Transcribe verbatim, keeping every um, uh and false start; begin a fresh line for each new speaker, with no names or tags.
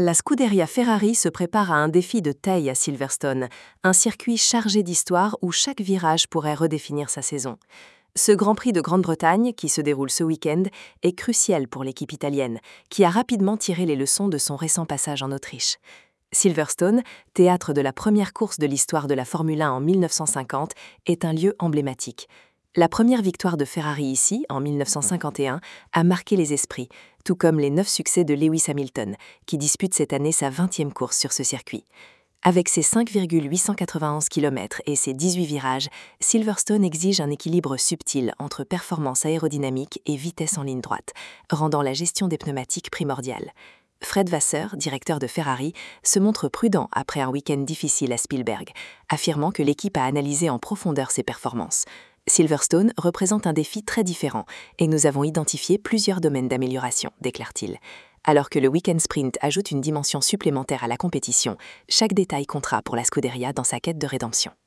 La Scuderia Ferrari se prépare à un défi de taille à Silverstone, un circuit chargé d'histoire où chaque virage pourrait redéfinir sa saison. Ce Grand Prix de Grande-Bretagne, qui se déroule ce week-end, est crucial pour l'équipe italienne, qui a rapidement tiré les leçons de son récent passage en Autriche. Silverstone, théâtre de la première course de l'histoire de la Formule un en mille neuf cent cinquante, est un lieu emblématique. La première victoire de Ferrari ici, en mille neuf cent cinquante et un, a marqué les esprits, tout comme les neuf succès de Lewis Hamilton, qui dispute cette année sa vingtième course sur ce circuit. Avec ses cinq virgule huit cent quatre-vingt-onze kilomètres et ses dix-huit virages, Silverstone exige un équilibre subtil entre performance aérodynamique et vitesse en ligne droite, rendant la gestion des pneumatiques primordiale. Fred Vasseur, directeur de Ferrari, se montre prudent après un week-end difficile à Spielberg, affirmant que l'équipe a analysé en profondeur ses performances. Silverstone représente un défi très différent et nous avons identifié plusieurs domaines d'amélioration, déclare-t-il. Alors que le week-end sprint ajoute une dimension supplémentaire à la compétition, chaque détail comptera pour la Scuderia dans sa quête de rédemption.